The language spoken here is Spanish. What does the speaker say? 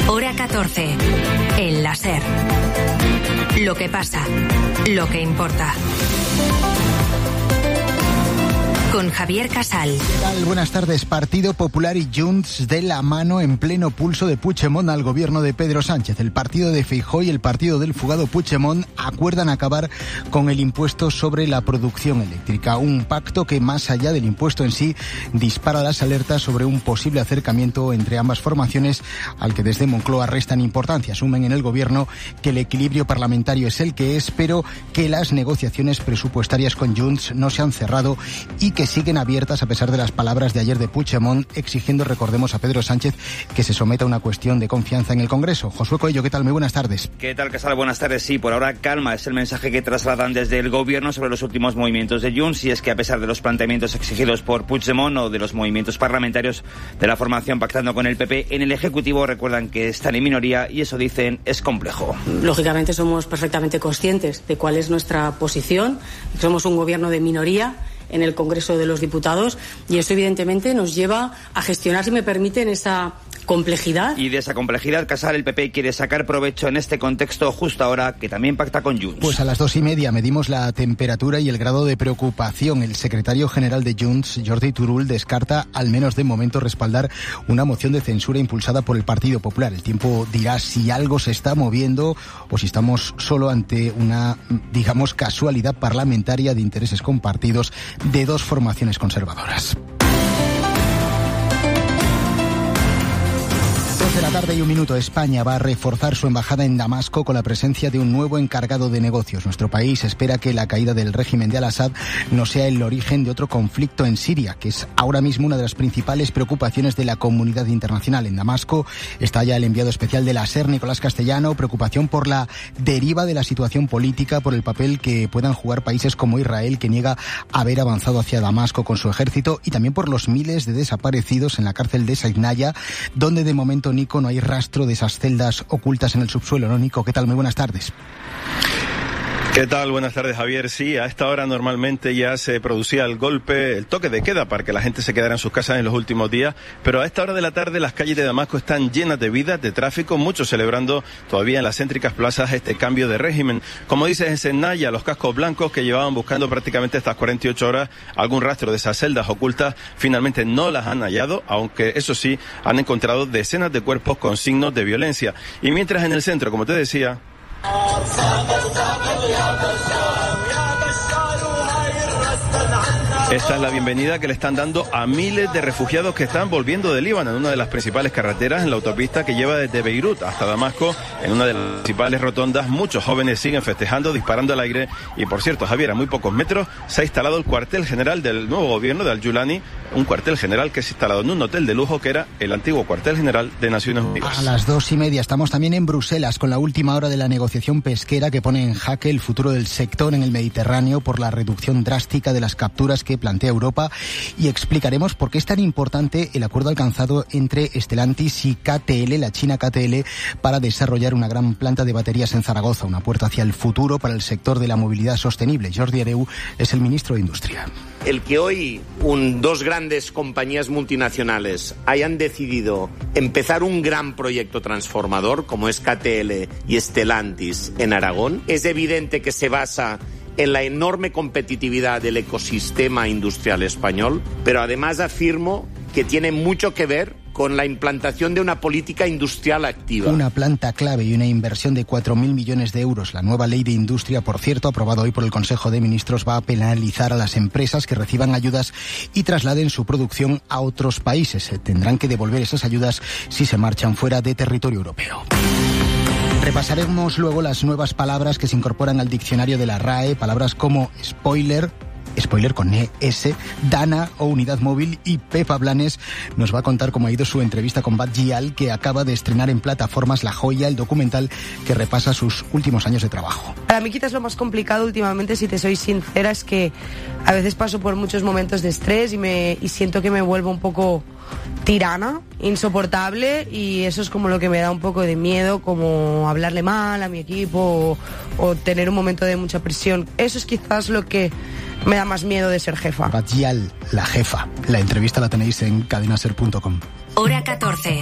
Hora 14. El láser. Lo que pasa, lo que importa. Con Javier Casal. ¿Qué tal? Buenas tardes. Partido Popular y Junts de la mano en pleno pulso de Puigdemont al gobierno de Pedro Sánchez. El partido de Feijóo y el partido del fugado Puigdemont acuerdan acabar con el impuesto sobre la producción eléctrica. Un pacto que, más allá del impuesto en sí, dispara las alertas sobre un posible acercamiento entre ambas formaciones al que desde Moncloa restan importancia. Asumen en el gobierno que el equilibrio parlamentario es el que es, pero que las negociaciones presupuestarias con Junts no se han cerrado y que siguen abiertas a pesar de las palabras de ayer de Puigdemont exigiendo, recordemos, a Pedro Sánchez que se someta a una cuestión de confianza en el Congreso. Josué Coello, ¿qué tal? Muy buenas tardes. ¿Qué tal, Casal? Buenas tardes. Sí, por ahora calma es el mensaje que trasladan desde el gobierno sobre los últimos movimientos de Junts, y es que a pesar de los planteamientos exigidos por Puigdemont o de los movimientos parlamentarios de la formación pactando con el PP, en el Ejecutivo recuerdan que están en minoría y eso, dicen, es complejo. Lógicamente somos perfectamente conscientes de cuál es nuestra posición. Somos un gobierno de minoría en el Congreso de los Diputados y eso evidentemente nos lleva a gestionar, si me permiten, esa complejidad. Y de esa complejidad, Casal, el PP quiere sacar provecho en este contexto justo ahora que también pacta con Junts. Pues a las 2:30 medimos la temperatura y el grado de preocupación. El secretario general de Junts, Jordi Turull, descarta, al menos de momento, respaldar una moción de censura impulsada por el Partido Popular. El tiempo dirá si algo se está moviendo o si estamos solo ante una, digamos, casualidad parlamentaria de intereses compartidos de dos formaciones conservadoras. 12 de la tarde y 1 minuto. España va a reforzar su embajada en Damasco con la presencia de un nuevo encargado de negocios. Nuestro país espera que la caída del régimen de Al-Assad no sea el origen de otro conflicto en Siria, que es ahora mismo una de las principales preocupaciones de la comunidad internacional. En Damasco está ya el enviado especial de la SER, Nicolás Castellano, preocupación por la deriva de la situación política, por el papel que puedan jugar países como Israel, que niega haber avanzado hacia Damasco con su ejército, y también por los miles de desaparecidos en la cárcel de Saidnaya, donde de momento, Nico, no hay rastro de esas celdas ocultas en el subsuelo, ¿no, Nico? ¿Qué tal? Muy buenas tardes. ¿Qué tal? Buenas tardes, Javier. Sí, a esta hora normalmente ya se producía el toque de queda para que la gente se quedara en sus casas en los últimos días, pero a esta hora de la tarde las calles de Damasco están llenas de vida, de tráfico, muchos celebrando todavía en las céntricas plazas este cambio de régimen. Como dices, en Saidnaya, los cascos blancos que llevaban buscando prácticamente estas 48 horas algún rastro de esas celdas ocultas, finalmente no las han hallado, aunque eso sí, han encontrado decenas de cuerpos con signos de violencia. Y mientras en el centro, como te decía, esta es la bienvenida que le están dando a miles de refugiados que están volviendo de Líbano en una de las principales carreteras, en la autopista que lleva desde Beirut hasta Damasco. En una de las principales rotondas, muchos jóvenes siguen festejando, disparando al aire. Y por cierto, Javier, a muy pocos metros se ha instalado el cuartel general del nuevo gobierno de Al-Julani, un cuartel general que se ha instalado en un hotel de lujo que era el antiguo cuartel general de Naciones Unidas. A las 2:30 estamos también en Bruselas con la última hora de la negociación pesquera que pone en jaque el futuro del sector en el Mediterráneo por la reducción drástica de las capturas que plantea Europa, y explicaremos por qué es tan importante el acuerdo alcanzado entre Stellantis y KTL, la China KTL, para desarrollar una gran planta de baterías en Zaragoza, una puerta hacia el futuro para el sector de la movilidad sostenible. Jordi Hereu es el ministro de Industria. El que hoy dos grandes compañías multinacionales hayan decidido empezar un gran proyecto transformador como es KTL y Stellantis en Aragón es evidente que se basa en la enorme competitividad del ecosistema industrial español, pero además afirmo que tiene mucho que ver con la implantación de una política industrial activa. Una planta clave y una inversión de 4.000 millones de euros. La nueva ley de industria, por cierto, aprobada hoy por el Consejo de Ministros, va a penalizar a las empresas que reciban ayudas y trasladen su producción a otros países. Tendrán que devolver esas ayudas si se marchan fuera de territorio europeo. Repasaremos luego las nuevas palabras que se incorporan al diccionario de la RAE, palabras como spoiler con ES, Dana o unidad móvil, y Pepa Blanes nos va a contar cómo ha ido su entrevista con Bat Gyal, que acaba de estrenar en plataformas La Joya, el documental que repasa sus últimos años de trabajo. Para mí quizás lo más complicado últimamente, si te soy sincera, es que a veces paso por muchos momentos de estrés y siento que me vuelvo un poco tirana, insoportable, y eso es como lo que me da un poco de miedo, como hablarle mal a mi equipo o tener un momento de mucha presión. Eso es quizás lo que me da más miedo de ser jefa. Bat Gyal, la jefa. La entrevista la tenéis en cadenaser.com. Hora 14.